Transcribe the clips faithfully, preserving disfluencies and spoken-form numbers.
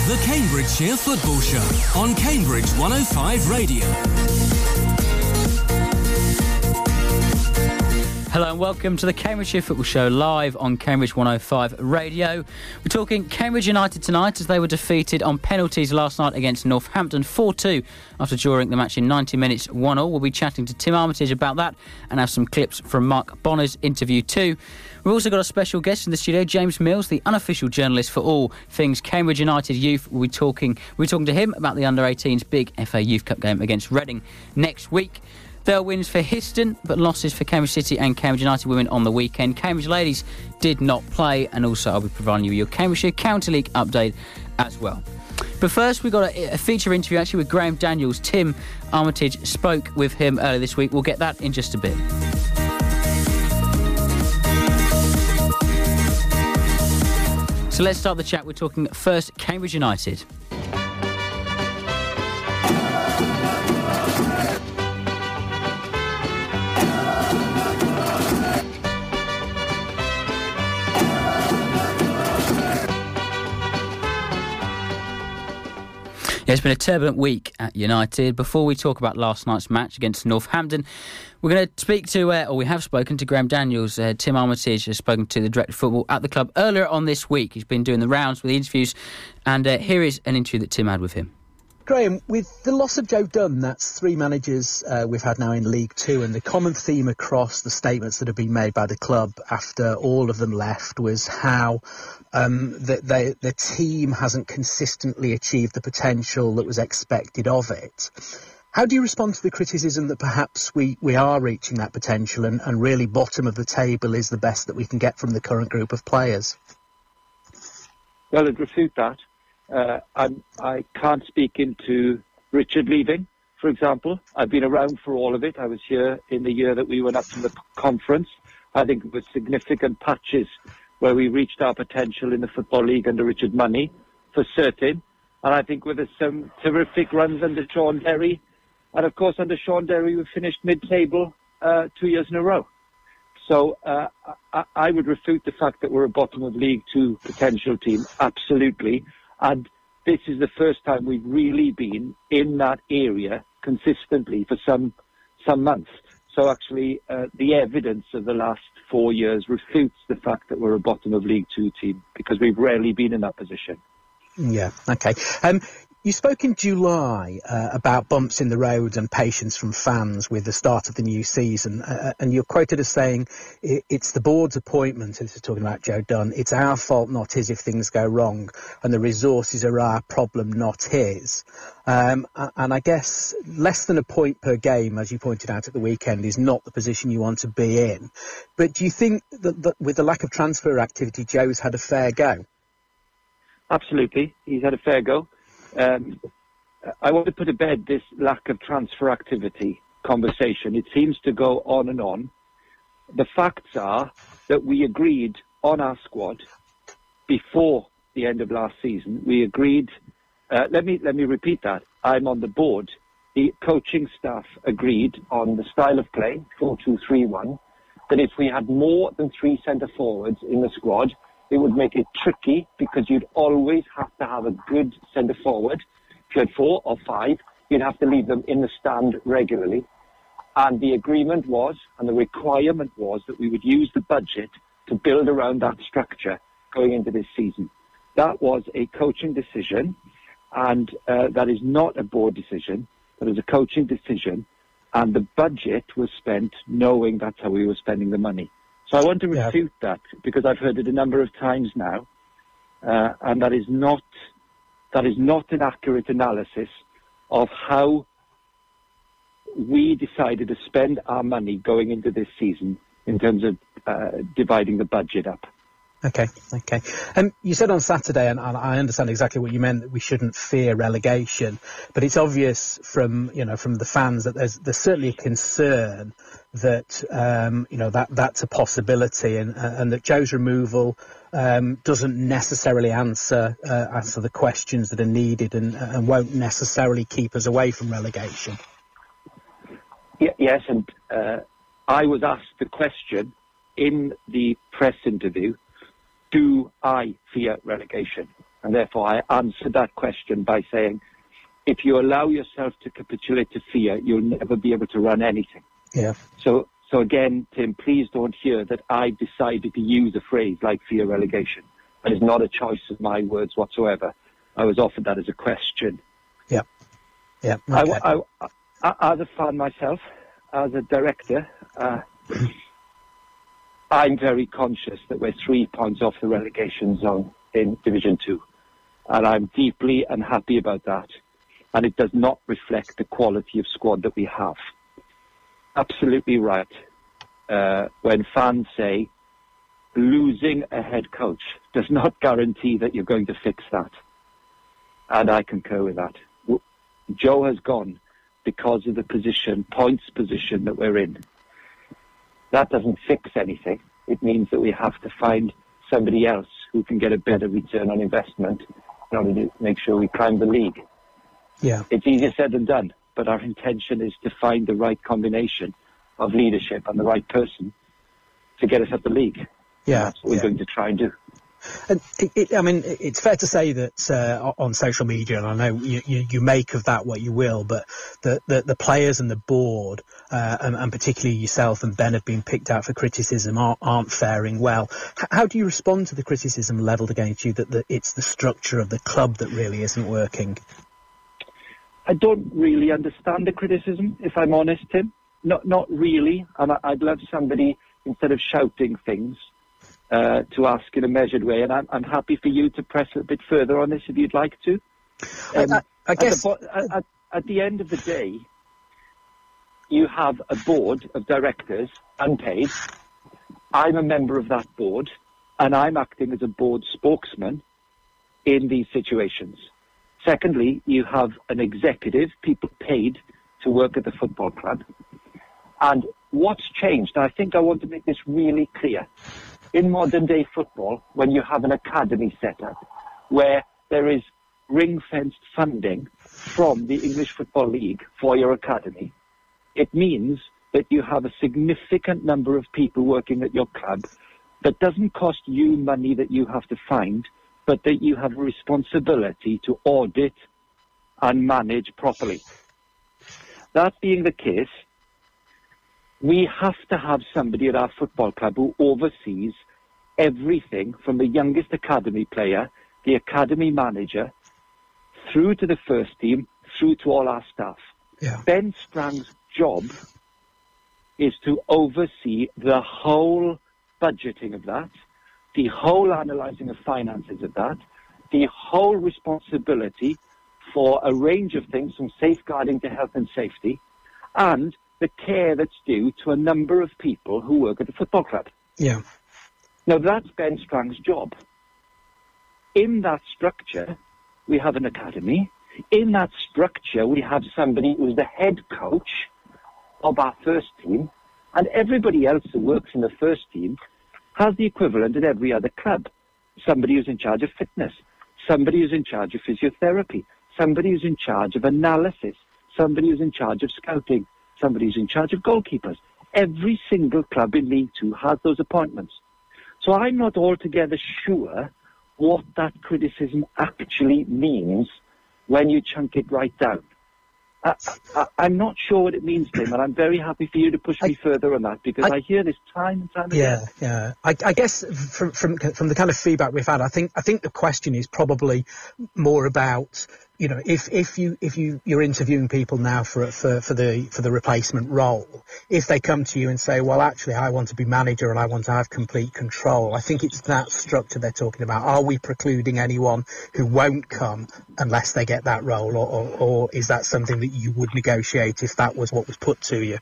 The Cambridgeshire Football Show on Cambridge one oh five Radio. Hello and welcome to the Cambridgeshire Football Show live on Cambridge one oh five Radio. We're talking Cambridge United tonight as they were defeated on penalties last night against Northampton four two after drawing the match in ninety minutes one all. We'll be chatting to Tim Armitage about that and have some clips from Mark Bonner's interview too. We've also got a special guest in the studio, James Mills, the unofficial journalist for all things Cambridge United youth. We'll be talking, we'll be talking to him about the under eighteens big F A Youth Cup game against Reading next week. There are wins for Histon, but losses for Cambridge City and Cambridge United women on the weekend. Cambridge ladies did not play, and also I'll be providing you with your Cambridgeshire County League update as well. But first, we've got a, a feature interview actually with Graham Daniels. Tim Armitage spoke with him earlier this week. We'll get that in just a bit. So let's start the chat. We're talking first Cambridge United. It's been a turbulent week at United. Before we talk about last night's match against Northampton, we're going to speak to, uh, or we have spoken to Graham Daniels. Uh, Tim Armitage has spoken to the director of football at the club earlier on this week. He's been doing the rounds with the interviews, and uh, here is an interview that Tim had with him. Graham, with the loss of Joe Dunn, that's three managers uh, we've had now in League Two, and the common theme across the statements that have been made by the club after all of them left was how um, the, they, the team hasn't consistently achieved the potential that was expected of it. How do you respond to the criticism that perhaps we, we are reaching that potential and, and really bottom of the table is the best that we can get from the current group of players? Well, I'd refute that. Uh, I'm, I can't speak into Richard leaving, for example. I've been around for all of it. I was here in the year that we went up to the conference. I think it was significant patches where we reached our potential in the Football League under Richard Money, for certain. And I think with some terrific runs under Sean Derry, and of course under Sean Derry we finished mid-table uh, two years in a row. So uh, I, I would refute the fact that we're a bottom of League Two potential team, absolutely. And this is the first time we've really been in that area consistently for some some months. So actually, uh, the evidence of the last four years refutes the fact that we're a bottom of League Two team, because we've rarely been in that position. Yeah, OK. Um, you spoke in July uh, about bumps in the road and patience from fans with the start of the new season, uh, and you're quoted as saying it's the board's appointment, this is talking about Joe Dunn, it's our fault, not his, if things go wrong, and the resources are our problem, not his. Um, and I guess less than a point per game, as you pointed out at the weekend, is not the position you want to be in. But do you think that, that with the lack of transfer activity, Joe's had a fair go? Absolutely, he's had a fair go. Um, I want to put to bed this lack of transfer activity conversation. It seems to go on and on. The facts are that we agreed on our squad before the end of last season. We agreed, uh, let me let me repeat that. I'm on the board. The coaching staff agreed on the style of play, four two three one, that if we had more than three centre forwards in the squad, it would make it tricky, because you'd always have to have a good centre forward. If you had four or five, you'd have to leave them in the stand regularly. And the agreement was, and the requirement was, that we would use the budget to build around that structure going into this season. That was a coaching decision, and uh, that is not a board decision. That is a coaching decision, and the budget was spent knowing that's how we were spending the money. So I want to refute yeah. that, because I've heard it a number of times now, uh, and that is not that is not an accurate analysis of how we decided to spend our money going into this season in terms of uh, dividing the budget up. Okay, okay. Um, you said on Saturday, and, and I understand exactly what you meant, that we shouldn't fear relegation, but it's obvious from, you know, from the fans that there's there's certainly a concern that, um, you know, that that's a possibility, and and that Joe's removal um, doesn't necessarily answer uh, answer the questions that are needed, and and won't necessarily keep us away from relegation. Yeah, yes, and uh, I was asked the question in the press interview. do I fear relegation? And therefore I answered that question by saying, if you allow yourself to capitulate to fear, you'll never be able to run anything. Yeah. So, so again, Tim, please don't hear that I decided to use a phrase like fear relegation. That is not a choice of my words whatsoever. I was offered that as a question. Yeah. Yeah. Okay. I, I, I, as a fan myself, as a director, uh, I'm very conscious that we're three points off the relegation zone in Division Two. And I'm deeply unhappy about that. And it does not reflect the quality of squad that we have. Absolutely right. Uh, when fans say losing a head coach does not guarantee that you're going to fix that. And I concur with that. Joe has gone because of the position, points position that we're in. That doesn't fix anything. It means that we have to find somebody else who can get a better return on investment in order to make sure we climb the league. Yeah. It's easier said than done, but our intention is to find the right combination of leadership and the right person to get us up the league. Yeah. And that's what we're yeah. going to try and do. And it, it, I mean, it's fair to say that uh, on social media, and I know you, you, you make of that what you will, but the, the, the players and the board, uh, and, and particularly yourself and Ben, have been picked out for criticism, aren't, aren't faring well. H- how do you respond to the criticism levelled against you that the, it's the structure of the club that really isn't working? I don't really understand the criticism, if I'm honest, Tim. Not, not really. And I, I'd love somebody, instead of shouting things, Uh, to ask in a measured way, and I'm, I'm happy for you to press a bit further on this if you'd like to. Um, I, I guess at the, at, at the end of the day, you have a board of directors, unpaid. I'm a member of that board, and I'm acting as a board spokesman in these situations. Secondly, you have an executive, people paid to work at the football club. And what's changed, and I think I want to make this really clear, in modern day football, when you have an academy set up where there is ring-fenced funding from the English Football League for your academy, it means that you have a significant number of people working at your club that doesn't cost you money that you have to find, but that you have a responsibility to audit and manage properly. That being the case, we have to have somebody at our football club who oversees everything from the youngest academy player, the academy manager, through to the first team, through to all our staff. Yeah. Ben Sprang's job is to oversee the whole budgeting of that, the whole analysing of finances of that, the whole responsibility for a range of things from safeguarding to health and safety, and the care that's due to a number of people who work at the football club. Yeah. Now, that's Ben Sprang's job. In that structure, we have an academy. In that structure, we have somebody who's the head coach of our first team, and everybody else who works in the first team has the equivalent at every other club. Somebody who's in charge of fitness, somebody who's in charge of physiotherapy, somebody who's in charge of analysis, somebody who's in charge of scouting, somebody who's in charge of goalkeepers. Every single club in League Two has those appointments. So I'm not altogether sure what that criticism actually means when you chunk it right down. I, I, I'm not sure what it means, Tim, and I'm very happy for you to push me I, further on that, because I, I hear this time and time yeah, again. Yeah, yeah. I, I guess from, from from the kind of feedback we've had, I think I think the question is probably more about, you know, if if you if you you're interviewing people now for for for the for the replacement role, if they come to you and say, well, actually, I want to be manager and I want to have complete control, I think it's that structure they're talking about. Are we precluding anyone who won't come unless they get that role, or or, or is that something that you would negotiate if that was what was put to you?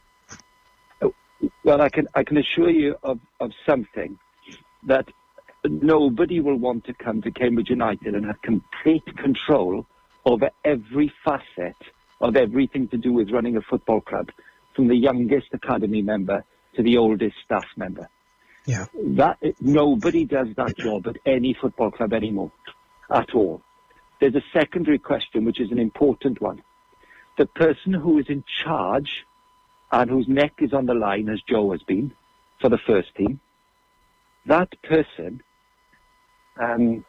Well, I can I can assure you of, of something, that nobody will want to come to Cambridge United and have complete control over every facet of everything to do with running a football club, from the youngest academy member to the oldest staff member. Yeah. That nobody does that job at any football club anymore, at all. There's a secondary question, which is an important one. The person who is in charge and whose neck is on the line, as Joe has been, for the first team, that person um,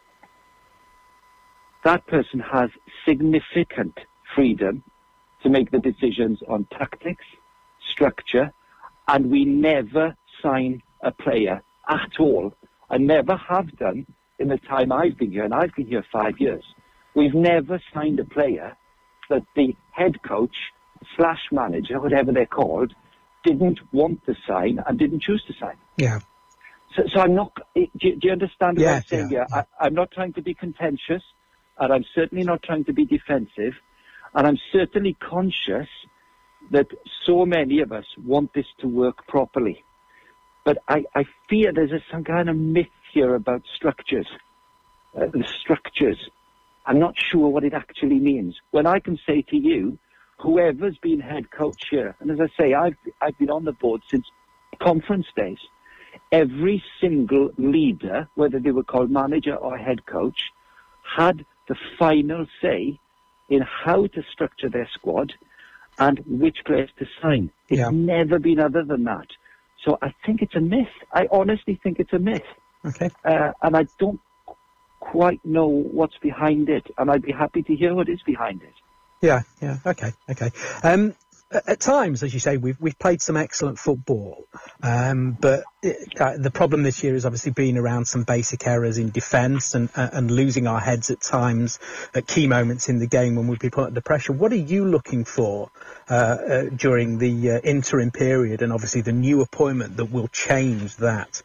that person has significant freedom to make the decisions on tactics, structure, and we never sign a player at all. I never have done in the time I've been here, and I've been here five years. We've never signed a player that the head coach slash manager, whatever they're called, didn't want to sign and didn't choose to sign. Yeah. So, so I'm not. Do you, do you understand what Yeah, I'm saying? yeah, Yeah. I, I'm not trying to be contentious, and I'm certainly not trying to be defensive, and I'm certainly conscious that so many of us want this to work properly. But I, I fear there's a, some kind of myth here about structures. Uh, the structures. I'm not sure what it actually means. When I can say to you, whoever's been head coach here, and as I say, I've, I've been on the board since conference days, every single leader, whether they were called manager or head coach, had the final say in how to structure their squad and which players to sign. It's Yeah. never been other than that. So I think it's a myth. I honestly think it's a myth. Okay. Uh, and I don't quite know what's behind it. And I'd be happy to hear what is behind it. Yeah, yeah, okay, okay. Um, at, at times, as you say, we've we've played some excellent football, um, but it, uh, the problem this year has obviously been around some basic errors in defence and uh, and losing our heads at times at key moments in the game when we've been put under pressure. What are you looking for uh, uh, during the uh, interim period and obviously the new appointment that will change that?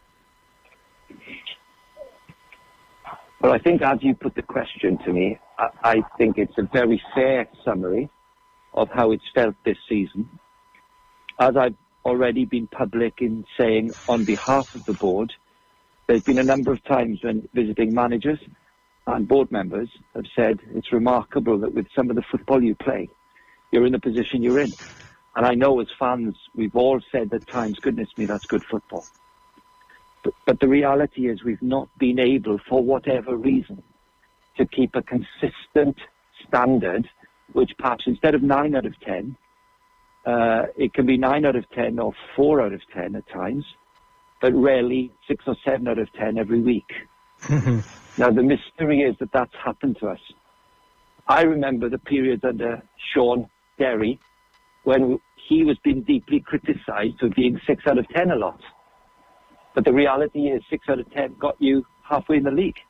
Well, I think as you put the question to me, I, I think it's a very fair summary of how it's felt this season. As I've already been public in saying on behalf of the board, there's been a number of times when visiting managers and board members have said it's remarkable that with some of the football you play, you're in the position you're in. And I know as fans, we've all said at times, goodness me, that's good football. But, but the reality is we've not been able, for whatever reason, to keep a consistent standard, which perhaps instead of nine out of ten, uh, it can be nine out of ten or four out of ten at times, but rarely six or seven out of ten every week. Now, the mystery is that that's happened to us. I remember the periods under Sean Derry when he was being deeply criticised for being six out of ten a lot. But the reality is six out of ten got you halfway in the league.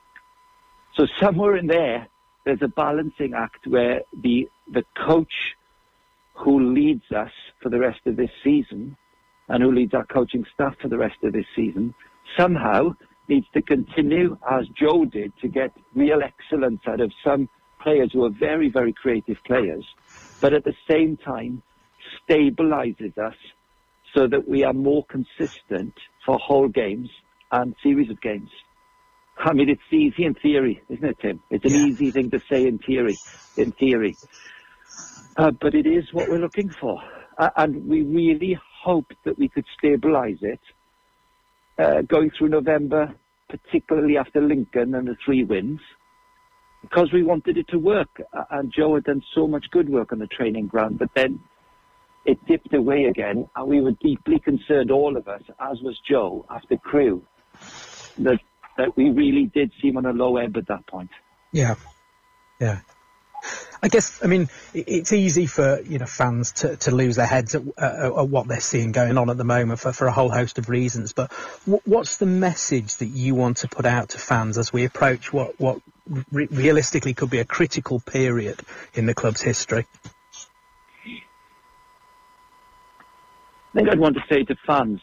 So somewhere in there, there's a balancing act where the the coach who leads us for the rest of this season and who leads our coaching staff for the rest of this season somehow needs to continue, as Joe did, to get real excellence out of some players who are very, very creative players, but at the same time stabilizes us so that we are more consistent for whole games and series of games. I mean, it's easy in theory, isn't it, Tim? It's an Yeah. easy thing to say in theory, in theory. Uh, but it is what we're looking for. Uh, and we really hoped that we could stabilise it uh, going through November, particularly after Lincoln and the three wins, because we wanted it to work. Uh, and Joe had done so much good work on the training ground, but then it dipped away again, and we were deeply concerned, all of us, as was Joe, after Crewe, that that we really did seem on a low ebb at that point. Yeah, yeah. I guess, I mean, it- it's easy for, you know, fans to, to lose their heads at, uh, at what they're seeing going on at the moment for, for a whole host of reasons. But w- what's the message that you want to put out to fans as we approach what, what re- realistically could be a critical period in the club's history? I think I'd want to say to fans,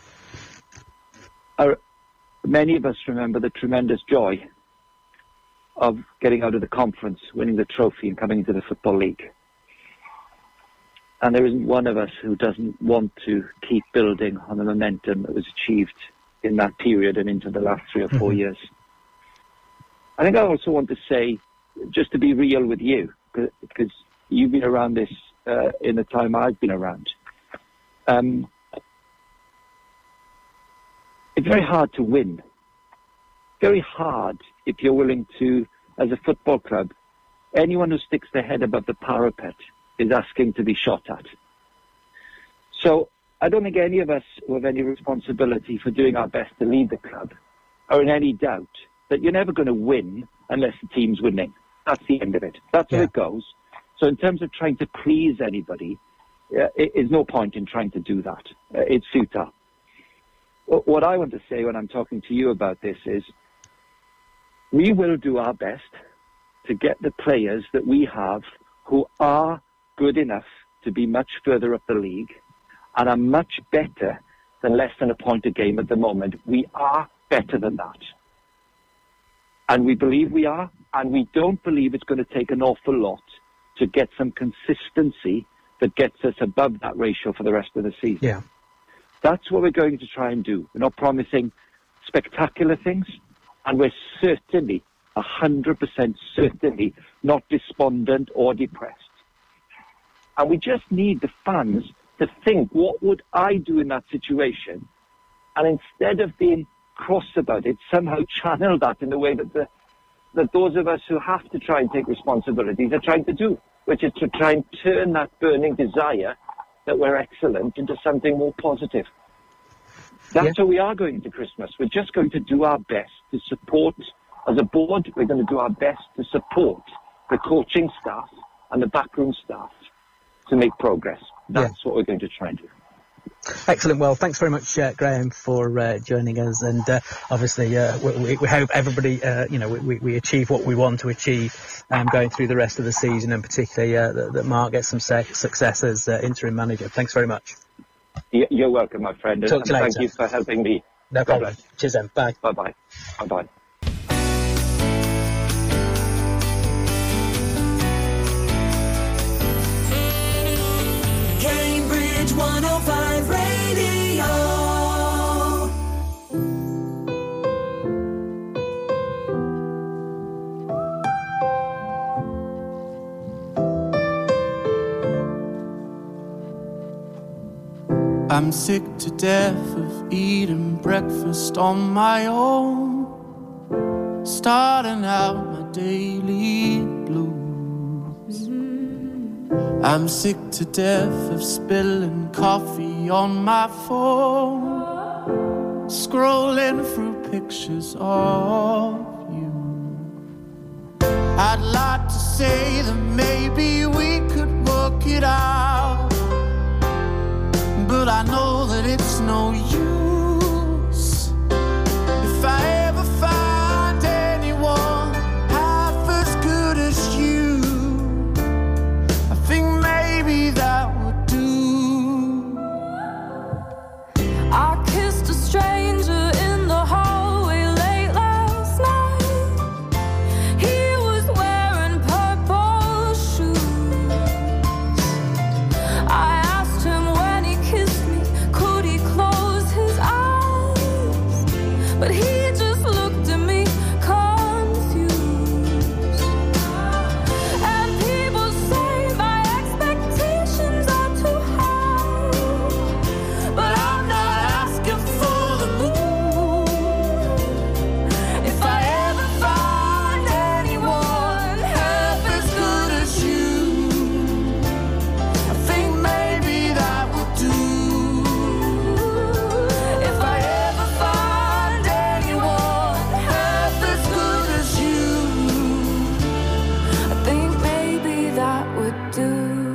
are, many of us remember the tremendous joy of getting out of the conference, winning the trophy and coming into the Football League. And there isn't one of us who doesn't want to keep building on the momentum that was achieved in that period and into the last three or four mm-hmm. years. I think I also want to say, just to be real with you, because you've been around this uh, in the time I've been around. Um, it's very hard to win. Very hard if you're willing to, as a football club, anyone who sticks their head above the parapet is asking to be shot at. So I don't think any of us who have any responsibility for doing our best to lead the club are in any doubt that you're never going to win unless the team's winning. That's the end of it. That's yeah. how it goes. So in terms of trying to please anybody, uh, it, there's no point in trying to do that. Uh, it's futile. What I want to say when I'm talking to you about this is we will do our best to get the players that we have who are good enough to be much further up the league and are much better than less than a point a game at the moment. We are better than that. And we believe we are, and we don't believe it's going to take an awful lot to get some consistency that gets us above that ratio for the rest of the season. Yeah. That's what we're going to try and do. We're not promising spectacular things, and we're certainly, one hundred percent certainly, not despondent or depressed. And we just need the fans to think, what would I do in that situation? And instead of being cross about it, somehow channel that in the way that the that those of us who have to try and take responsibilities are trying to do, which is to try and turn that burning desire that we're excellent into something more positive. That's yeah. how we are going into Christmas. We're just going to do our best to support, as a board, we're going to do our best to support the coaching staff and the backroom staff to make progress. That's yeah. what we're going to try and do. Excellent. Well, thanks very much, uh, Graham, for uh, joining us. And uh, obviously, uh, we, we hope everybody, uh, you know, we, we achieve what we want to achieve um, going through the rest of the season, and particularly uh, that, that Mark gets some success as uh, interim manager. Thanks very much. You're welcome, my friend. Talk to you later. Thank you for helping me. No problem. Cheers, then. Bye. Bye-bye. Bye-bye. Cambridge one oh five Radio. I'm sick to death of eating breakfast on my own, starting out my daily blues. I'm sick to death of spilling coffee on my phone, scrolling through pictures of you. I'd like to say that maybe we could work it out, but I know that it's no use. If I ever find anyone half as good as you, I think maybe that would do. I kissed a stranger in the hallway late last night. He was wearing purple shoes. I asked him when he kissed me, could he close his eyes? But he just looked at me confused. And people say my expectations are too high, but I'm not asking for the moon. If I ever find anyone half as good as you, I think maybe that would do. If I ever find anyone half as good as you, I think maybe that would do.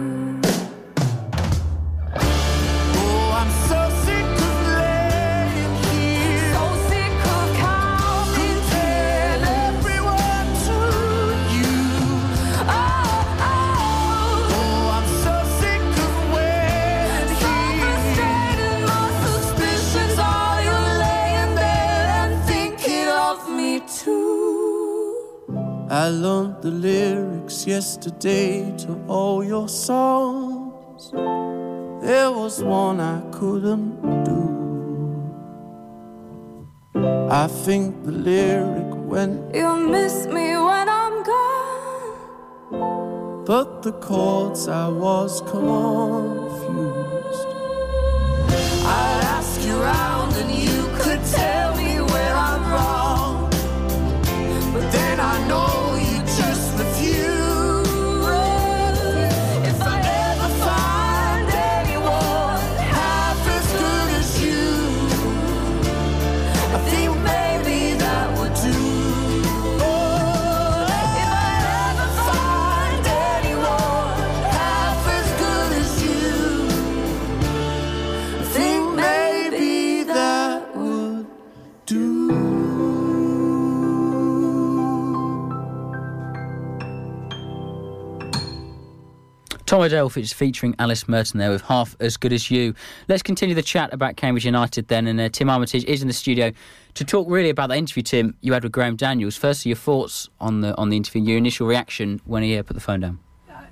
Oh, I'm so sick of laying here, So sick of counting tell everyone to you. Oh, oh. Oh, I'm so sick of waiting So here. frustrated, my suspicions are you laying there and thinking of me too. I learned the lyrics yesterday to all your songs. There was one I couldn't do. I think the lyric went, You'll miss me when I'm gone. but the chords I was confused. I'd ask you round and you could tell me where I'm wrong, but then I know you just refuse. If I ever find anyone half as good as you, I think maybe that Tom Adelph is featuring Alice Merton there with Half As Good As You. Let's continue the chat about Cambridge United then, and uh, Tim Armitage is in the studio to talk really about that interview, Tim, you had with Graham Daniels. Firstly, your thoughts on the on the interview, your initial reaction when he uh, put the phone down.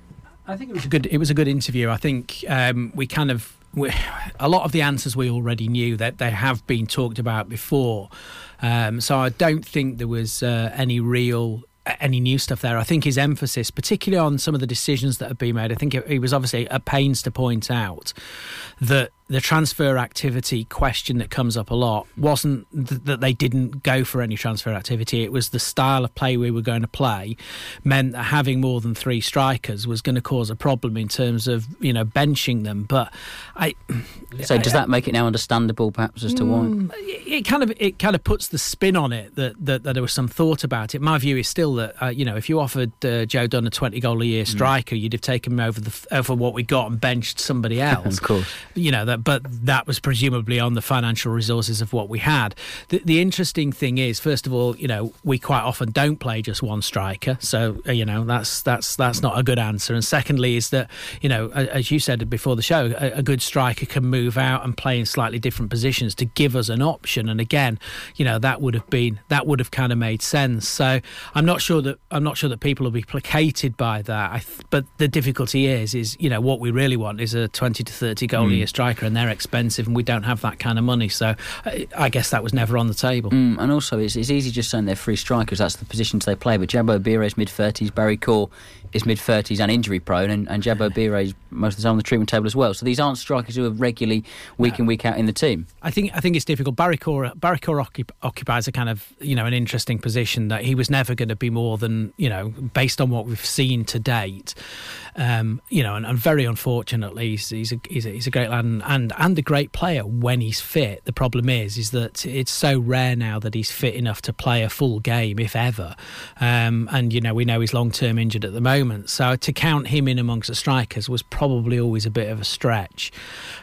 I think it was a good. It was a good interview. I think um, we kind of we, a lot of the answers we already knew that they have been talked about before. Um, so I don't think there was uh, any real. any new stuff there. I think his emphasis, particularly on some of the decisions that have been made, I think he was obviously at pains to point out that the transfer activity question that comes up a lot wasn't th- that they didn't go for any transfer activity. It was the style of play we were going to play meant that having more than three strikers was going to cause a problem in terms of, you know, benching them. But I so does that make it now understandable perhaps as to why? It kind of it kind of puts the spin on it that that, that there was some thought about it. My view is still that uh, you know, if you offered uh, Joe Dunn a twenty goal a year striker, mm. you'd have taken him over the over what we got and benched somebody else. Of course, you know that, but that was presumably on the financial resources of what we had. The, the interesting thing is, first of all, you know, we quite often don't play just one striker, so uh, you know that's that's that's not a good answer. And secondly, is that, you know, as you said before the show, a, a good striker can move out and play in slightly different positions to give us an option. And again, you know, that would have been that would have kind of made sense. So I'm not sure that I'm not sure that people will be placated by that. I th- but the difficulty is, is you know, what we really want is a twenty to thirty goal mm. a year striker, and they're expensive, and we don't have that kind of money. So I, I guess that was never on the table. Mm, and also, it's, it's easy just saying they're free strikers. That's the positions they play. But Jabbo Bire is mid thirties, Barry Core is mid thirties and injury prone, and, and Jabbo Bire is most of the time on the treatment table as well. So these aren't strikers who are regularly week no. in, week out in the team. I think I think it's difficult. Barry Core, Barry Core occup- occupies a kind of, you know, an interesting position that he was never going to be more than, you know, based on what we've seen to date. Um, you know, and, and very unfortunately, he's, he's, a, he's, a, he's a great lad and, and and a great player when he's fit. The problem is, is that it's so rare now that he's fit enough to play a full game, if ever. Um, and, you know, we know he's long-term injured at the moment. So to count him in amongst the strikers was probably always a bit of a stretch.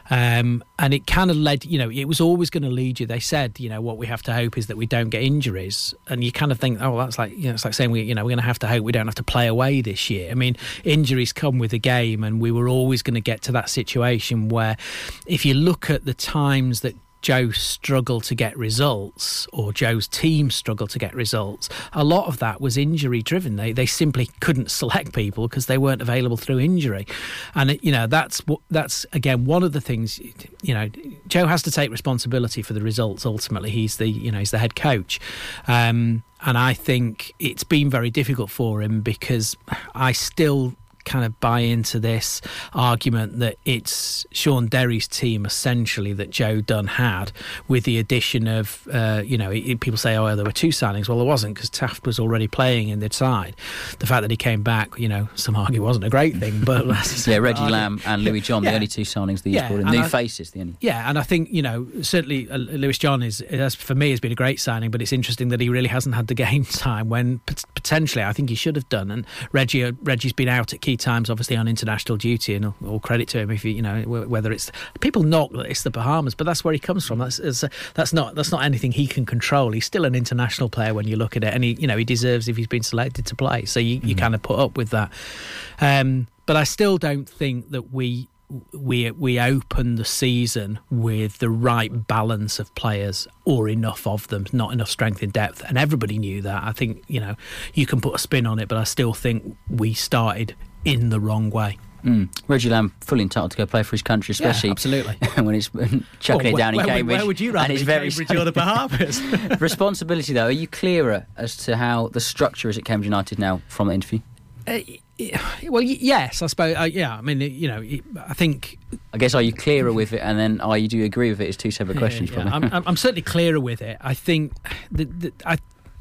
Um, and it kind of led, you know, it was always going to lead you. They said, you know, what we have to hope is that we don't get injuries. And you kind of think, oh, that's like, you know, it's like saying, we, you know, we're going to have to hope we don't have to play away this year. I mean, injuries come with the game, and we were always going to get to that situation where, if you look at the times that Joe struggled to get results, or Joe's team struggled to get results, a lot of that was injury driven. They they simply couldn't select people because they weren't available through injury. And it, you know, that's that's again one of the things, you know, Joe has to take responsibility for the results. Ultimately, he's the, you know, he's the head coach. Um, and I think it's been very difficult for him, because I still kind of buy into this argument that it's Sean Derry's team essentially that Joe Dunn had, with the addition of uh, you know, it, people say, oh, there were two signings. Well, there wasn't, because Taft was already playing in the side. The fact that he came back, you know, some argue wasn't a great thing, but yeah, Reggie uh, Lamb and Louis John, yeah. the only two signings that he's yeah, brought in. New I, faces, the only. Yeah, and I think, you know, certainly uh, Louis John is, has, for me, has been a great signing, but it's interesting that he really hasn't had the game time when p- potentially I think he should have done. And Reggie, uh, Reggie's been out at key times, obviously on international duty, and all, all credit to him. If you, you know, whether it's people knock that it's the Bahamas, but that's where he comes from. That's it's, that's not that's not anything he can control. He's still an international player when you look at it, and he, you know, he deserves if he's been selected to play. So you, mm-hmm. you kind of put up with that. Um, but I still don't think that we. we we open the season with the right balance of players, or enough of them, not enough strength in depth, and everybody knew that. I think, you know, you can put a spin on it, but I still think we started in the wrong way. Mm. Reggie Lamb fully entitled to go play for his country, especially yeah, absolutely. when he's chucking well, it down where, in Cambridge. Where would you rather, and very Cambridge or the Bahamas? Responsibility, though, are you clearer as to how the structure is at Cambridge United now from the interview? Uh, well, yes, I suppose. Uh, yeah, I mean, you know, I think. I guess, are you clearer with it, and then are you do you agree with it? Is two separate yeah, questions. Yeah, probably. I'm, I'm certainly clearer with it. I think the, the, I,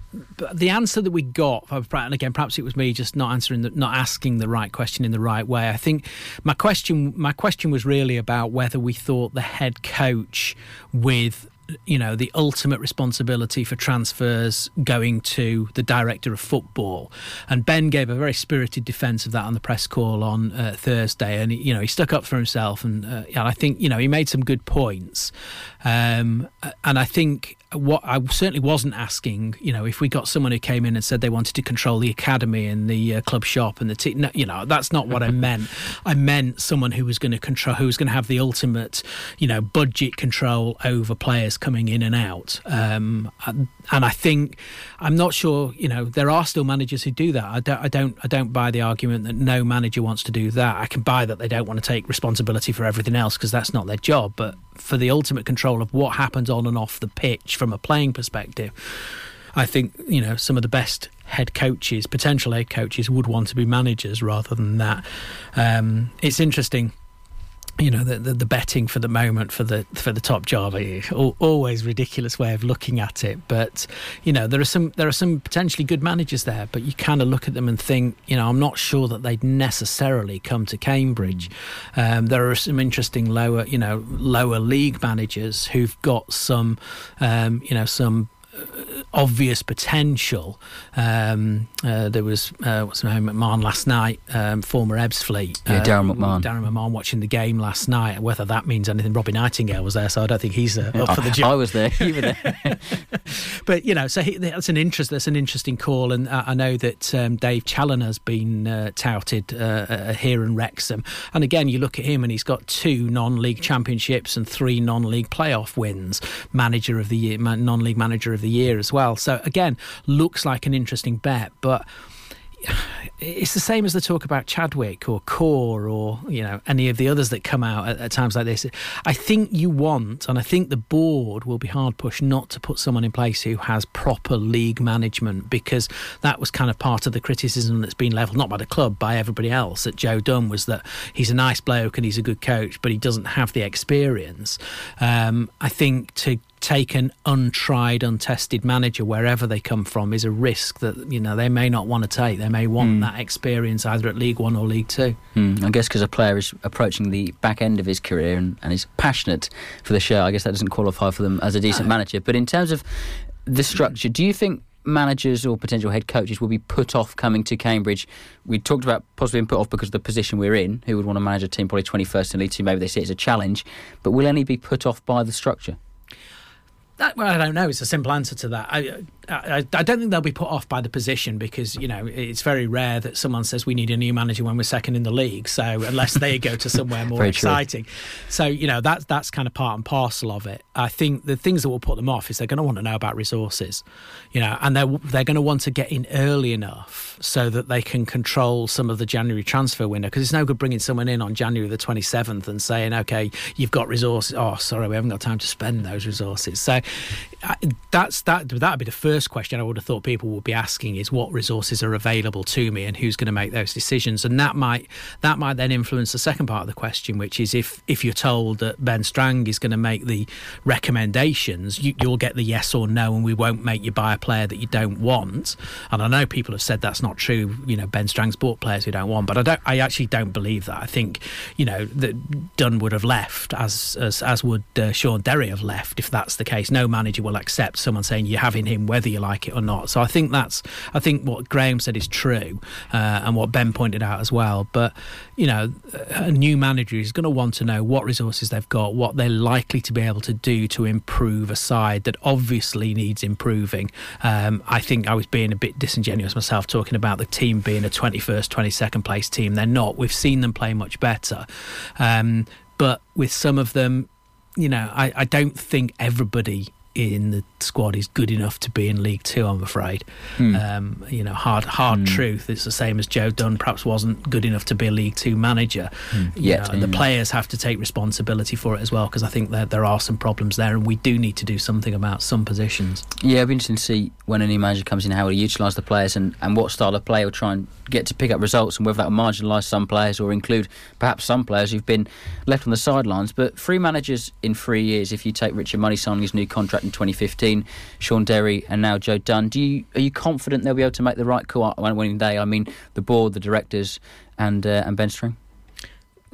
the answer that we got, and again, perhaps it was me just not answering, the, not asking the right question in the right way. I think my question, my question was really about whether we thought the head coach with you know, the ultimate responsibility for transfers going to the director of football. And Ben gave a very spirited defence of that on the press call on uh, Thursday. And, you know, he stuck up for himself. And, uh, and I think, you know, he made some good points. Um, and I think what I certainly wasn't asking, you know, if we got someone who came in and said they wanted to control the academy and the uh, club shop and the team, no, you know, that's not what I meant. I meant someone who was going to control, who was going to have the ultimate, you know, budget control over players coming in and out. Um, and, and I think, I'm not sure, you know, there are still managers who do that. I don't, I don't, I don't buy the argument that no manager wants to do that. I can buy that they don't want to take responsibility for everything else because that's not their job. But for the ultimate control of what happens on and off the pitch from a playing perspective, I think, you know, some of the best head coaches, potential head coaches, would want to be managers rather than that. Um, it's interesting, you know, the, the the betting for the moment for the for the top job, always ridiculous way of looking at it. But you know, there are some there are some potentially good managers there, but you kind of look at them and think, you know, I'm not sure that they'd necessarily come to Cambridge. Um, there are some interesting lower, you know, lower league managers who've got some, um, you know, some obvious potential. Um, uh, there was uh, what's his name, McMahon last night, um, former Ebbsfleet. Yeah, Darren uh, McMahon. Darren McMahon watching the game last night. Whether that means anything, Robbie Nightingale was there, so I don't think he's uh, up for the job. I was there. You were there. But you know, so he, that's an interest. That's an interesting call, and uh, I know that um, Dave Challoner's been uh, touted uh, uh, here in Wrexham. And again, you look at him, and he's got two non-league championships and three non-league playoff wins. Manager of the year, non-league manager of the year as well. So again, looks like an interesting bet, but it's the same as the talk about Chadwick or Core or, you know, any of the others that come out at, at times like this. I think you want, and I think the board will be hard pushed not to put someone in place who has proper league management, because that was kind of part of the criticism that's been levelled, not by the club, by everybody else, at Joe Dunn, was that he's a nice bloke and he's a good coach, but he doesn't have the experience. Um, I think to take an untried, untested manager wherever they come from is a risk that, you know, they may not want to take. They may want mm. that experience either at League One or League Two. Mm, I guess because a player is approaching the back end of his career and, and is passionate for the show, I guess that doesn't qualify for them as a decent no. manager. But in terms of the structure, do you think managers or potential head coaches will be put off coming to Cambridge? We talked about possibly being put off because of the position we're in. Who would want to manage a team probably twenty-first in League Two? Maybe they see it as a challenge. But will any be put off by the structure? That, well, I don't know. It's a simple answer to that. I, I, I don't think they'll be put off by the position, because, you know, it's very rare that someone says we need a new manager when we're second in the league. So unless they go to somewhere more exciting. True. So, you know, that's that's kind of part and parcel of it. I think the things that will put them off is they're going to want to know about resources, you know, and they're, they're going to want to get in early enough so that they can control some of the January transfer window, because it's no good bringing someone in on January the twenty-seventh and saying, OK, you've got resources. Oh, sorry, we haven't got time to spend those resources. So that's that. That'd be the first question I would have thought people would be asking, is what resources are available to me and who's going to make those decisions. And that might that might then influence the second part of the question, which is if if you're told that Ben Strang is going to make the recommendations, you, you'll get the yes or no, and we won't make you buy a player that you don't want. And I know people have said that's not true. You know, Ben Strang's bought players we don't want, but I don't. I actually don't believe that. I think, you know, that Dunn would have left, as as as would uh, Sean Derry have left, if that's the case. No manager will accept someone saying you're having him whether you like it or not. So I think that's I think what Graham said is true, uh, and what Ben pointed out as well. But, you know, a new manager is going to want to know what resources they've got, what they're likely to be able to do to improve a side that obviously needs improving. Um, I think I was being a bit disingenuous myself talking about the team being a twenty-first, twenty-second place team. They're not. We've seen them play much better. Um, but with some of them, you know, I, I don't think everybody in the squad is good enough to be in League Two, I'm afraid. Mm. Um, you know, hard hard mm. truth. It's the same as Joe Dunn perhaps wasn't good enough to be a League Two manager. Mm. Yet, know, the players have to take responsibility for it as well, because I think that there are some problems there, and we do need to do something about some positions. Yeah, it'll be interesting to see when a new manager comes in how he'll utilise the players and, and what style of play he'll try and get to pick up results, and whether that will marginalise some players or include perhaps some players who've been left on the sidelines. But three managers in three years, if you take Richard Money signing his new contract in twenty fifteen, Sean Derry and now Joe Dunn, do you are you confident they'll be able to make the right call on winning day? I mean, the board, the directors and uh, and Ben Strang?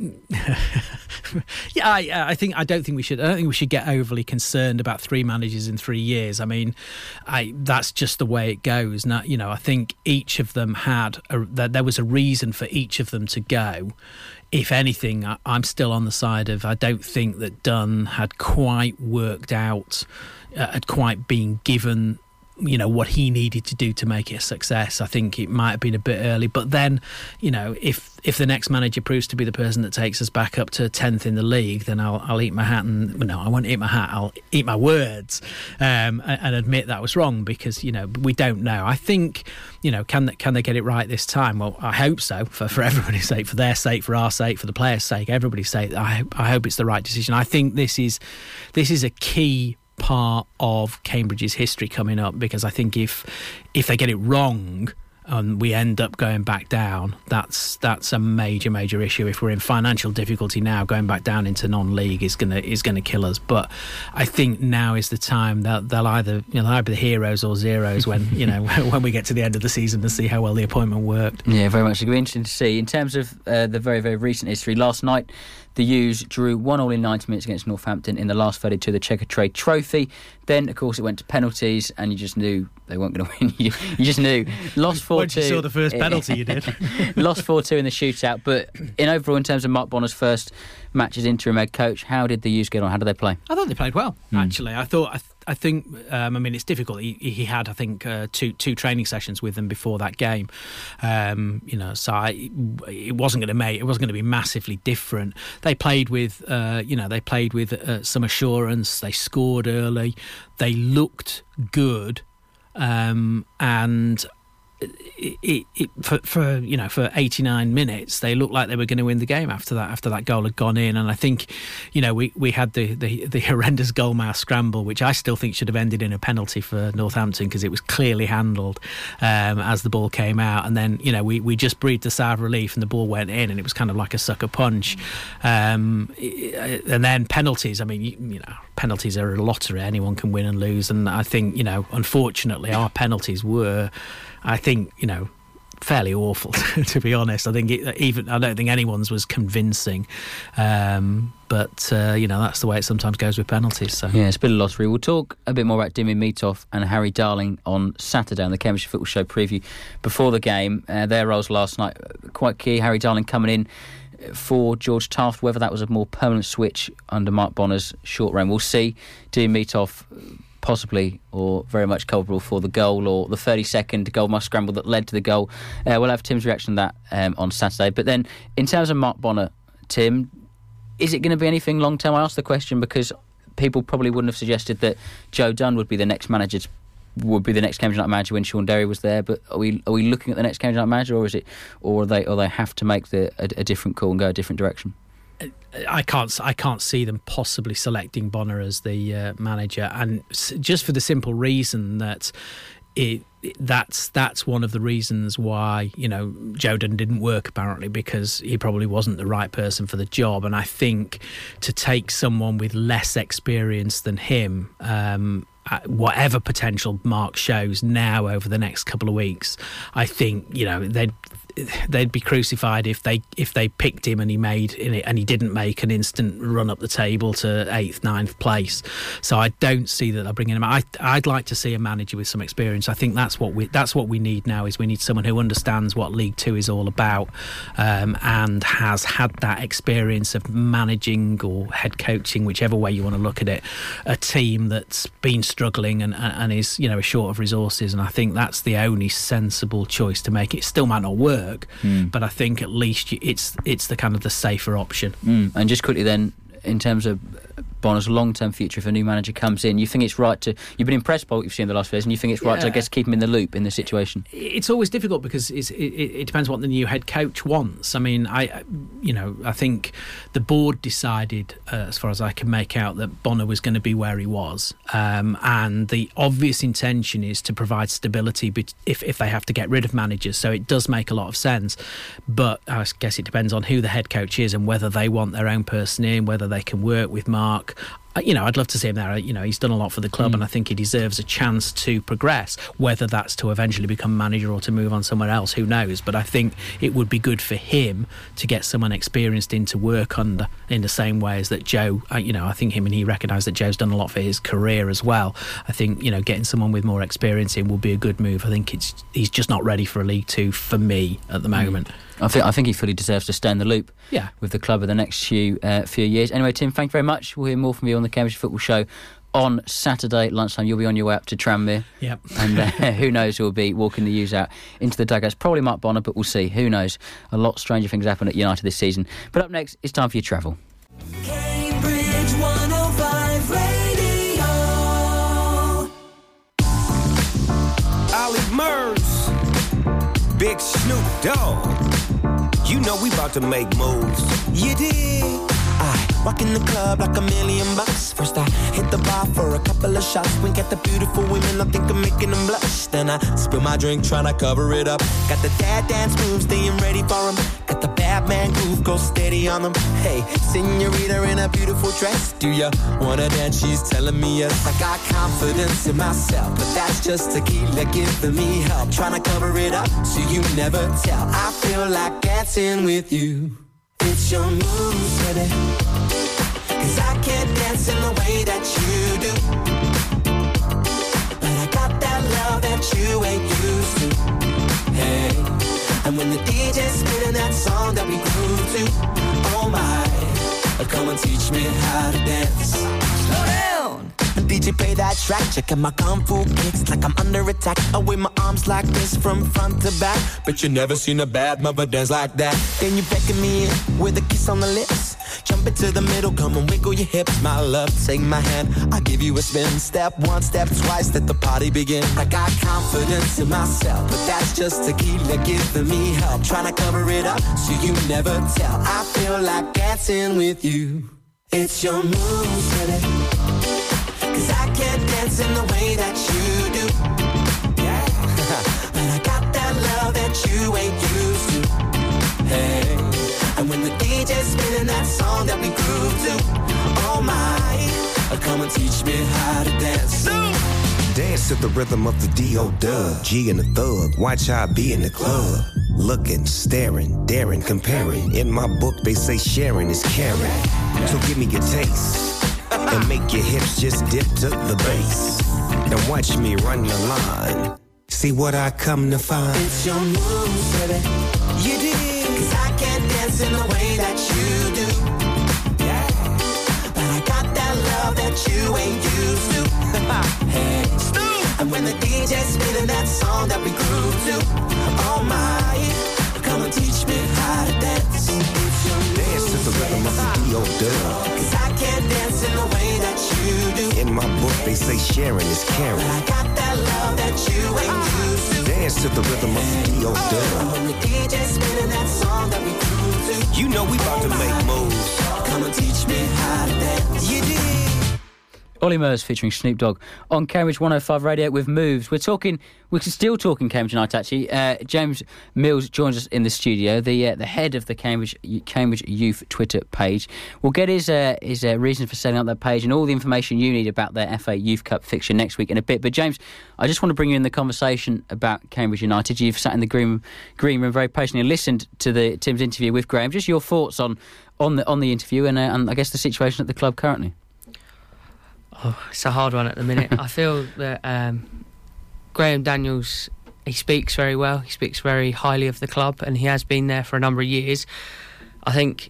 yeah, I, I think I don't think we should. I don't think we should get overly concerned about three managers in three years. I mean, I that's just the way it goes. Now, you know, I think each of them had a, there was a reason for each of them to go. If anything, I, I'm still on the side of I don't think that Dunn had quite worked out, uh, had quite been given, you know, what he needed to do to make it a success. I think it might have been a bit early, but then, you know, if if the next manager proves to be the person that takes us back up to tenth in the league, then I'll I'll eat my hat and no, I won't eat my hat. I'll eat my words um, and, and admit that was wrong, because, you know, we don't know. I think, you know, can they, can they get it right this time? Well, I hope so, for for everybody's sake, for their sake, for our sake, for the players' sake, everybody's sake. I I hope it's the right decision. I think this is this is a key part of Cambridge's history coming up, because I think if if they get it wrong and we end up going back down, that's that's a major major issue. If we're in financial difficulty now, going back down into non-league is gonna is gonna kill us. But I think now is the time that they'll either, you know, either be the heroes or zeros when, you know, when we get to the end of the season to see how well the appointment worked. Yeah, very much. It'll be interesting to see. In terms of uh, the very very recent history, last night the U's drew one all in ninety minutes against Northampton in the last thirty-two of the Checkatrade Trophy. Then, of course, it went to penalties, and you just knew they weren't going to win. You, you just knew. Lost four two. Once you saw the first penalty, you did. Lost four two in the shootout. But in overall, in terms of Mark Bonner's first match as interim head coach, how did the U's get on? How did they play? I thought they played well, Mm. actually. I thought... I th- I think, um, I mean, it's difficult. He, he had, I think, uh, two two training sessions with them before that game. Um, you know, so I, it wasn't going to make it wasn't going to be massively different. They played with, uh, you know, they played with uh, some assurance. They scored early. They looked good, um, and. It, it, it, for, for you know for eighty-nine minutes they looked like they were going to win the game after that after that goal had gone in. And I think, you know, we, we had the, the, the horrendous goalmouth scramble, which I still think should have ended in a penalty for Northampton, because it was clearly handled um, as the ball came out. And then, you know, we, we just breathed a sigh of relief and the ball went in, and it was kind of like a sucker punch. Um, and then penalties, I mean, you, you know, penalties are a lottery. Anyone can win and lose. And I think, you know, unfortunately our penalties were, I think, you know, fairly awful, to be honest. I think it, even I don't think anyone's was convincing, um, but uh, you know, that's the way it sometimes goes with penalties. So yeah, it's been a lottery. We'll talk a bit more about Dimi Mitov and Harry Darling on Saturday on the Cambridge Football Show preview before the game. Uh, their roles last night quite key. Harry Darling coming in for George Taft. Whether that was a more permanent switch under Mark Bonner's short reign, we'll see. Dimi Mitov possibly or very much culpable for the goal, or the thirty-second goalmouth scramble that led to the goal. Uh, we'll have Tim's reaction to that um, on Saturday. But then, in terms of Mark Bonner, Tim, is it going to be anything long term? I asked the question because people probably wouldn't have suggested that Joe Dunn would be the next manager, would be the next Cambridge United manager when Sean Derry was there. But are we are we looking at the next Cambridge United manager, or is it, or are they or they have to make the a, a different call and go a different direction? I can't. I can't see them possibly selecting Bonner as the uh, manager, and just for the simple reason that it, it that's that's one of the reasons why, you know, Joe Dunn didn't work, apparently, because he probably wasn't the right person for the job. And I think to take someone with less experience than him, um, whatever potential Mark shows now over the next couple of weeks, I think, you know, they'd. they'd be crucified if they if they picked him and he made and he didn't make an instant run up the table to eighth, ninth place. So I don't see that they're bringing him. I I'd like to see a manager with some experience. I think that's what we that's what we need now. Is we need someone who understands what League Two is all about, um, and has had that experience of managing or head coaching, whichever way you want to look at it, a team that's been struggling and and is, you know, short of resources. And I think that's the only sensible choice to make. It still might not work. Mm. But I think at least it's it's the kind of the safer option. Mm. And just quickly then, in terms of Bonner's long-term future, if a new manager comes in, you think it's right to... You've been impressed by what you've seen in the last few years, and you think it's right yeah. to, I guess, keep him in the loop in this situation? It's always difficult because it's, it, it depends what the new head coach wants. I mean, I, you know, I think the board decided, uh, as far as I can make out, that Bonner was going to be where he was, um, and the obvious intention is to provide stability if if they have to get rid of managers. So it does make a lot of sense, but I guess it depends on who the head coach is and whether they want their own person in, whether they can work with Mark. you know, I'd love to see him there. You know, he's done a lot for the club, mm. and I think he deserves a chance to progress. Whether that's to eventually become manager or to move on somewhere else, who knows? But I think it would be good for him to get someone experienced in to work under, in the same way as that Joe. Uh, you know, I think him and he recognise that Joe's done a lot for his career as well. I think, you know, getting someone with more experience in will be a good move. I think it's he's just not ready for a League Two for me at the moment. Mm. I think I think he fully deserves to stay in the loop yeah. with the club in the next few uh, few years. Anyway, Tim, thank you very much. We'll hear more from you on the Cambridge Football Show on Saturday lunchtime. You'll be on your way up to Tranmere. Yep. And uh, who knows who will be walking the U's out into the dugouts. Probably Mark Bonner, but we'll see. Who knows? A lot stranger things happen at United this season. But up next, it's time for your travel. Cambridge one oh five Radio. Ollie Murs, Big Snoop Dogg. You know we about to make moves. You dig? I walk in the club like a million bucks. First I hit the bar for a couple of shots. Wink at the beautiful women, I think I'm making them blush. Then I spill my drink, trying to cover it up. Got the dad dance moves, staying ready for them. Got the bad man groove, go steady on them. Hey, senorita in a beautiful dress. Do ya wanna dance? She's telling me yes. I got confidence in myself, but that's just tequila giving me help. Trying to cover it up so you never tell. I feel like dancing with you. It's your moves, baby. Cause I can't dance in the way that you do. But I got that love that you ain't used to. Hey, and when the D J's spinning that song that we groove to, oh my, come and teach me how to dance. Slow down. D J play that track, checking my kung fu kicks like I'm under attack. I wave my arms like this from front to back. But you never seen a bad mother dance like that. Then you beckon me in with a kiss on the lips. Jump into the middle, come and wiggle your hips. My love, take my hand, I'll give you a spin. Step one, step twice, let the party begin. I got confidence in myself, but that's just tequila giving me help. Trying to cover it up so you never tell. I feel like dancing with you. It's your moves, baby. Cause I can't dance in the way that you do. Yeah. But I got that love that you ain't used to. Hey. And when the D J's spinning that song that we groove to, oh my, come and teach me how to dance. Dance to the rhythm of the D O Dub, G and the Thug. Watch I be in the club. Looking, staring, daring, comparing. In my book they say sharing is caring. So give me your taste. And make your hips just dip to the bass. And watch me run the line. See what I come to find. It's your moves, baby. You did. Cause I can't dance in the way that you do. Yeah. But I got that love that you ain't used to. Hey, Stu. And when the D J's spinning that song that we groove to, oh my, come and teach me how to dance. It's your moves, dance to the rhythm of the D O Dub. Cause I can't dance in the way that you do. In my book they say sharing is caring. But I got that love that you ain't used to. Dance to the rhythm of the D O Dub. When the D J's spinning that song that we groove to, you know we about to make moves. Come and teach me how to dance. You did. Ollie Murs featuring Snoop Dogg on Cambridge one oh five Radio with Moves. We're talking, we're still talking Cambridge United actually. Uh, James Mills joins us in the studio, the uh, the head of the Cambridge Cambridge Youth Twitter page. We'll get his uh, his uh, reason for setting up that page and all the information you need about their F A Youth Cup fixture next week in a bit. But James, I just want to bring you in the conversation about Cambridge United. You've sat in the green green room very patiently and listened to the Tim's interview with Graham. Just your thoughts on on the on the interview and uh, and I guess the situation at the club currently. Oh, it's a hard one at the minute. I feel that um, Graham Daniels, he speaks very well. He speaks very highly of the club, and he has been there for a number of years. I think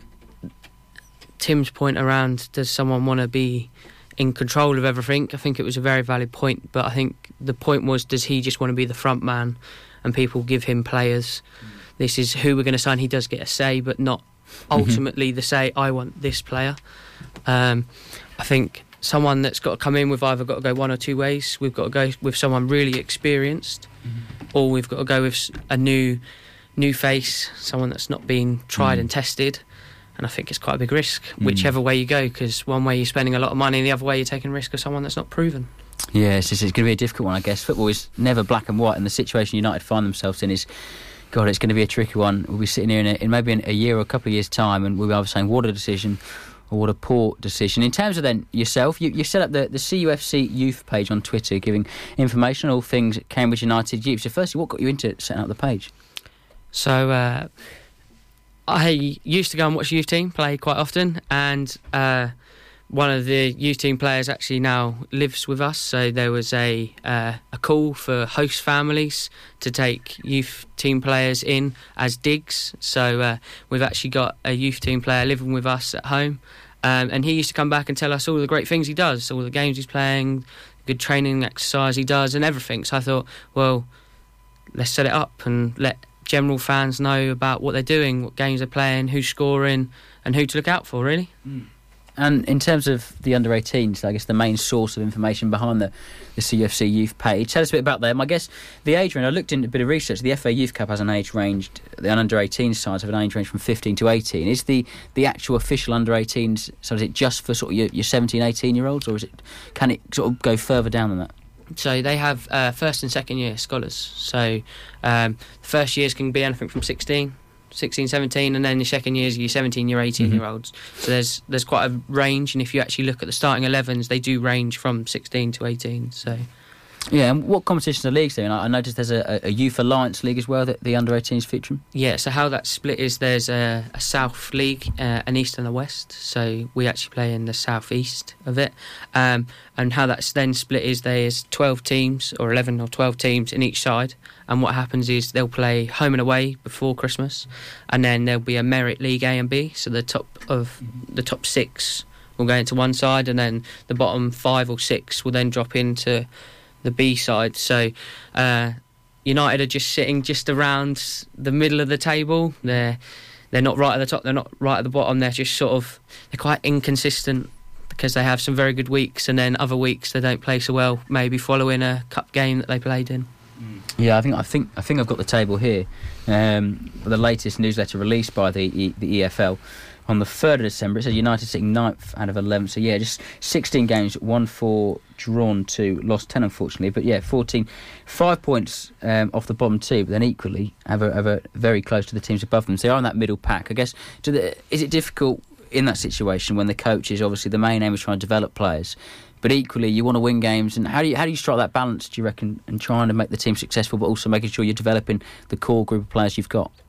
Tim's point around, does someone want to be in control of everything? I think it was a very valid point, but I think the point was, does he just want to be the front man and people give him players? Mm. This is who we're going to sign. He does get a say, but not ultimately mm-hmm. the say, I want this player. Um, I think someone that's got to come in, we've either got to go one or two ways. We've got to go with someone really experienced, mm-hmm. or we've got to go with a new new face, someone that's not been tried mm. and tested. And I think it's quite a big risk, mm. whichever way you go, because one way you're spending a lot of money and the other way you're taking a risk of someone that's not proven. Yeah, it's, it's going to be a difficult one, I guess. Football is never black and white, and the situation United find themselves in is, God, it's going to be a tricky one. We'll be sitting here in, a, in maybe in a year or a couple of years' time, and we'll be either saying, what a decision, or what a poor decision. In terms of then yourself, you, you set up the, the C U F C youth page on Twitter, giving information on all things Cambridge United youth. So firstly, what got you into setting up the page? So uh, I used to go and watch youth team play quite often, and uh, one of the youth team players actually now lives with us. So there was a uh, a call for host families to take youth team players in as digs. So uh, we've actually got a youth team player living with us at home, um, and he used to come back and tell us all the great things he does, all the games he's playing, good training exercise he does, and everything. So I thought, well, let's set it up and let general fans know about what they're doing, what games they're playing, who's scoring, and who to look out for, really. Mm. And in terms of the under eighteens, I guess the main source of information behind the, the C U F C youth page, tell us a bit about them. I guess the age range, I looked into a bit of research, the F A Youth Cup has an age range, the under eighteen sides have an age range from fifteen to eighteen. Is the, the actual official under eighteens, so is it just for sort of your, your seventeen, eighteen year olds, or is it, can it sort of go further down than that? So they have uh, first and second year scholars. So um, the first years can be anything from sixteen, seventeen, and then the second years your seventeen, your eighteen year olds. Mm-hmm. So there's there's quite a range, and if you actually look at the starting elevens, they do range from sixteen to eighteen. So yeah, and what competitions are leagues there? And I noticed there's a, a Youth Alliance League as well that the under eighteens feature. Yeah, so how that's split is there's a, a South League, uh, an East and a West. So we actually play in the South East of it. Um, and how that's then split is there's twelve teams, or eleven or twelve teams in each side. And what happens is they'll play home and away before Christmas, and then there'll be a Merit League A and B. So the top of the top six will go into one side, and then the bottom five or six will then drop into the B side. So uh, United are just sitting just around the middle of the table. They're they're not right at the top, they're not right at the bottom. They're just sort of, they're quite inconsistent, because they have some very good weeks, and then other weeks they don't play so well, maybe following a cup game that they played in. Yeah, I think I think I think I've got the table here. Um, the latest newsletter released by the e, the E F L on the third of December. It says United sitting ninth out of eleven. So yeah, just sixteen games, won four, drawn two, lost ten unfortunately. But yeah, fourteen, five points um, off the bottom two. But then equally have a, have a very close to the teams above them. So they are in that middle pack. I guess. Do the, is it difficult in that situation when the coach is obviously the main aim is trying to develop players, but equally you want to win games? And how do you how do you strike that balance, do you reckon, and trying to make the team successful, but also making sure you're developing the core group of players you've got?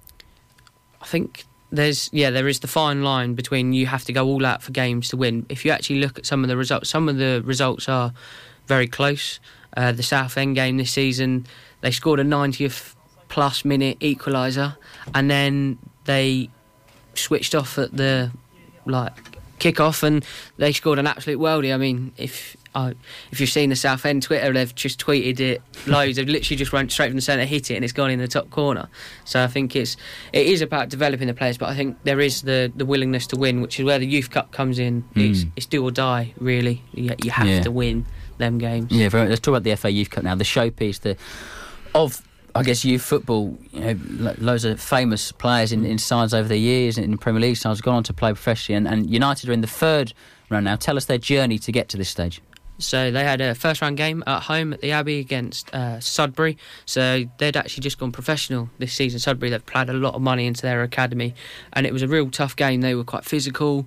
I think there's yeah there is the fine line between, you have to go all out for games to win. If you actually look at some of the results, some of the results are very close. Uh, the Southend game this season, they scored a ninetieth plus minute equaliser, and then they switched off at the like kick-off, and they scored an absolute worldie. I mean, if uh, if you've seen the Southend Twitter, they've just tweeted it loads. They've literally just run straight from the centre, hit it, and it's gone in the top corner. So I think it's it is about developing the players, but I think there is the, the willingness to win, which is where the Youth Cup comes in. Mm. It's, it's do or die, really. You, you have yeah. to win them games. Yeah, very, let's talk about the F A Youth Cup now. The showpiece the of I guess youth football, you know, lo- loads of famous players in, in sides over the years, in Premier League sides, have gone on to play professionally, and, and United are in the third round now. Tell us their journey to get to this stage. So they had a first round game at home at the Abbey against uh, Sudbury. So they'd actually just gone professional this season. Sudbury, they've played a lot of money into their academy, and it was a real tough game. They were quite physical.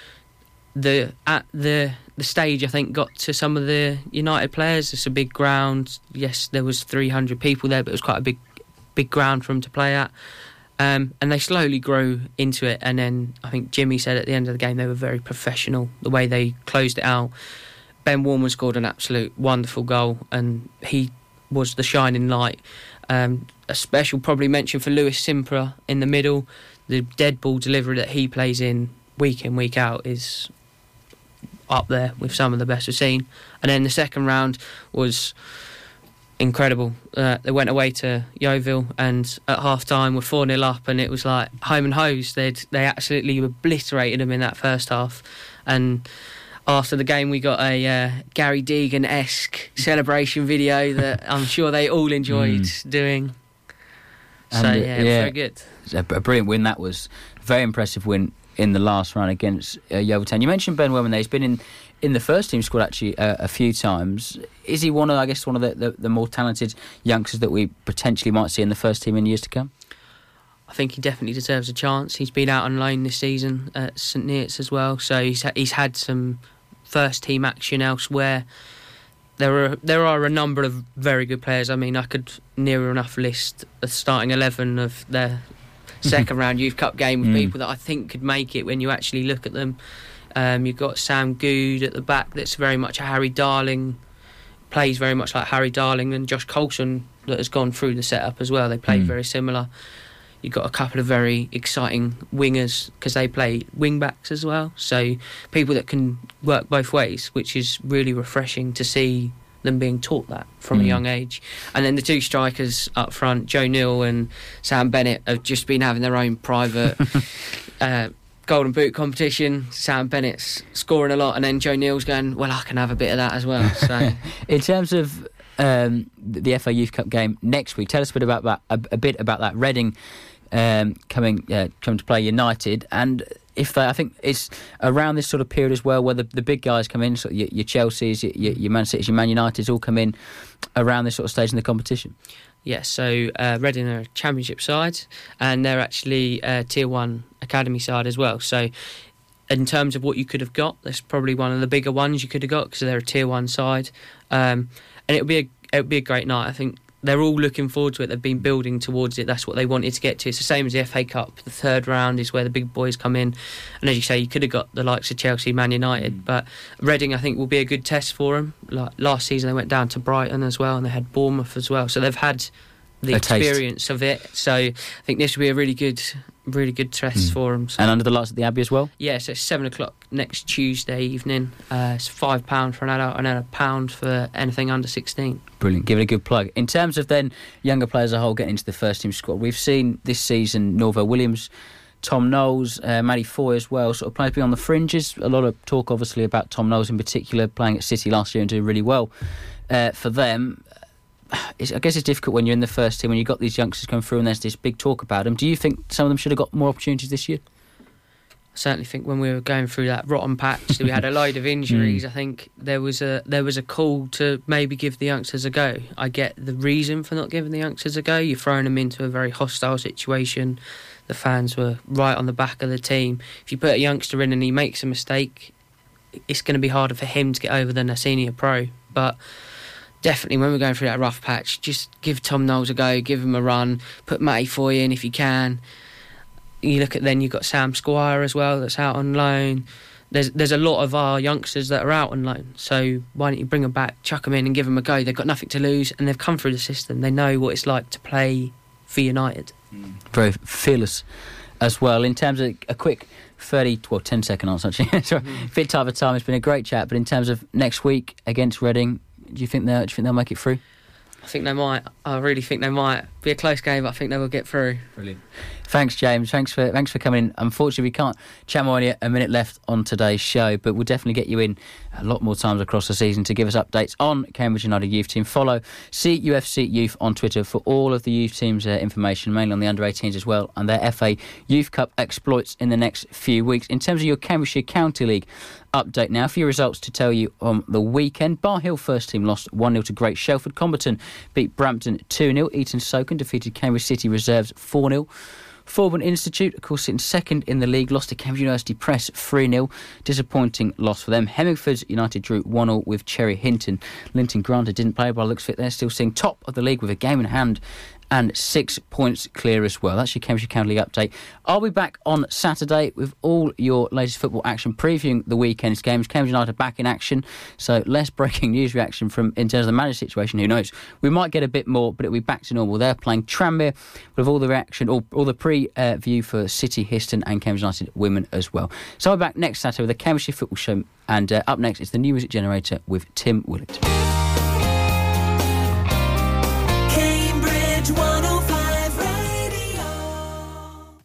The at the the stage, I think, got to some of the United players. It's a big ground. Yes, there was three hundred people there, but it was quite a big big ground for them to play at. Um, and they slowly grew into it. And then I think Jimmy said at the end of the game they were very professional, the way they closed it out. Ben Warman scored an absolute wonderful goal, and he was the shining light. Um, a special probably mention for Lewis Simpra in the middle. The dead ball delivery that he plays in week in, week out is up there with some of the best we've seen. And then the second round was incredible. Uh, they went away to Yeovil, and at half time were four nil up, and it was like home and hose. They'd, they absolutely obliterated them in that first half. And after the game we got a uh, Gary Deegan-esque celebration video that I'm sure they all enjoyed mm. doing. So and, yeah, uh, yeah, very good. A brilliant win that was. Very impressive win in the last round against uh, Yeovil Town. You mentioned Ben Wellman there. He's been in, in the first team squad actually uh, a few times. Is he one of, I guess, one of the, the, the more talented youngsters that we potentially might see in the first team in years to come? I I think he definitely deserves a chance. He's been out on loan this season at St Neots as well, so he's ha- he's had some first team action elsewhere. There are there are a number of very good players. I mean, I could near enough list a starting eleven of their second round Youth Cup game with mm. people that I think could make it when you actually look at them. Um, you've got Sam Good at the back, that's very much a Harry Darling, plays very much like Harry Darling, and Josh Coulson that has gone through the setup as well. They play mm. very similar. You've got a couple of very exciting wingers because they play wing backs as well. So people that can work both ways, which is really refreshing to see them being taught that from mm. a young age. And then the two strikers up front, Joe Neal and Sam Bennett, have just been having their own private uh, Golden Boot competition. Sam Bennett's scoring a lot, and then Joe Neal's going, well, I can have a bit of that as well. So, in terms of um, the F A Youth Cup game next week, tell us a bit about that. A, a bit about that. Reading um, coming uh, coming to play United, and if they, I think it's around this sort of period as well, where the, the big guys come in, so your, your Chelsea's, your, your Man City's, your Man United's all come in around this sort of stage in the competition. Yeah, so uh, Reading are a championship side, and they're actually a tier one academy side as well. So in terms of what you could have got, that's probably one of the bigger ones you could have got, because they're a tier one side. Um, and it would be a it would be a great night. I think they're all looking forward to it. They've been building towards it. That's what they wanted to get to. It's the same as the F A Cup. The third round is where the big boys come in. And as you say, you could have got the likes of Chelsea, Man United. Mm. But Reading, I think, will be a good test for them. Like last season, they went down to Brighton as well, and they had Bournemouth as well. So they've had the a experience taste. of it. So I think this will be a really good, really good test mm. for them. So. And under the lights at the Abbey as well? Yeah, so it's seven o'clock next Tuesday evening. Uh, it's five pounds for an adult and then a pound for anything under sixteen. Brilliant. Give it a good plug. In terms of then younger players as a whole getting into the first team squad, we've seen this season Norvo Williams, Tom Knowles, uh, Matty Foy as well, sort of players being on the fringes. A lot of talk obviously about Tom Knowles in particular, playing at City last year and doing really well uh, for them. It's, I guess it's difficult when you're in the first team, when you've got these youngsters coming through and there's this big talk about them. Do you think some of them should have got more opportunities this year? I certainly think when we were going through that rotten patch, we had a load of injuries. mm. I think there was a there was a call to maybe give the youngsters a go. I get the reason for not giving the youngsters a go. You're throwing them into a very hostile situation. The fans were right on the back of the team. If you put a youngster in and he makes a mistake, it's going to be harder for him to get over than a senior pro. But definitely, when we're going through that rough patch, just give Tom Knowles a go, give him a run, put Matty Foy in if you can. You look at then you've got Sam Squire as well that's out on loan. There's there's a lot of our youngsters that are out on loan. So why don't you bring them back, chuck them in and give them a go? They've got nothing to lose and they've come through the system. They know what it's like to play for United. Mm. Very fearless as well. In terms of a quick thirty, well, ten second answer actually. Sorry, mm. bit tight of time. It's been a great chat. But in terms of next week against Reading, do you think they do you think they'll make it through? I think they might. I really think they might. Be a close game, but I think they will get through. Brilliant. Thanks, James. Thanks for thanks for coming in. Unfortunately, we can't chat more on you. A minute left on today's show, but we'll definitely get you in a lot more times across the season to give us updates on Cambridge United Youth Team. Follow C U F C Youth on Twitter for all of the youth team's uh, information, mainly on the under eighteens as well, and their F A Youth Cup exploits in the next few weeks. In terms of your Cambridgeshire County League update now, a few results to tell you on the weekend. Bar Hill first team lost one nil to Great Shelford. Comberton beat Brampton two nil. Eton Soken defeated Cambridge City Reserves four nil. Fordham Institute, of course, sitting second in the league, lost to Cambridge University Press three nil. Disappointing loss for them. Hemmingford United drew one nil with Cherry Hinton. Linton Granter didn't play, but looks fit. They're still sitting top of the league with a game in hand and six points clear as well. That's your Cambridge County League update. I'll be back on Saturday with all your latest football action, previewing the weekend's games. Cambridge United back in action, so less breaking news reaction from in terms of the manager situation. Who knows? We might get a bit more, but it'll be back to normal. They're playing Tranmere with all the reaction, all, all the pre-view for City, Histon and Cambridge United women as well. So I'll be back next Saturday with the Cambridgeshire Football Show, and uh, up next is the New Music Generator with Tim Willett.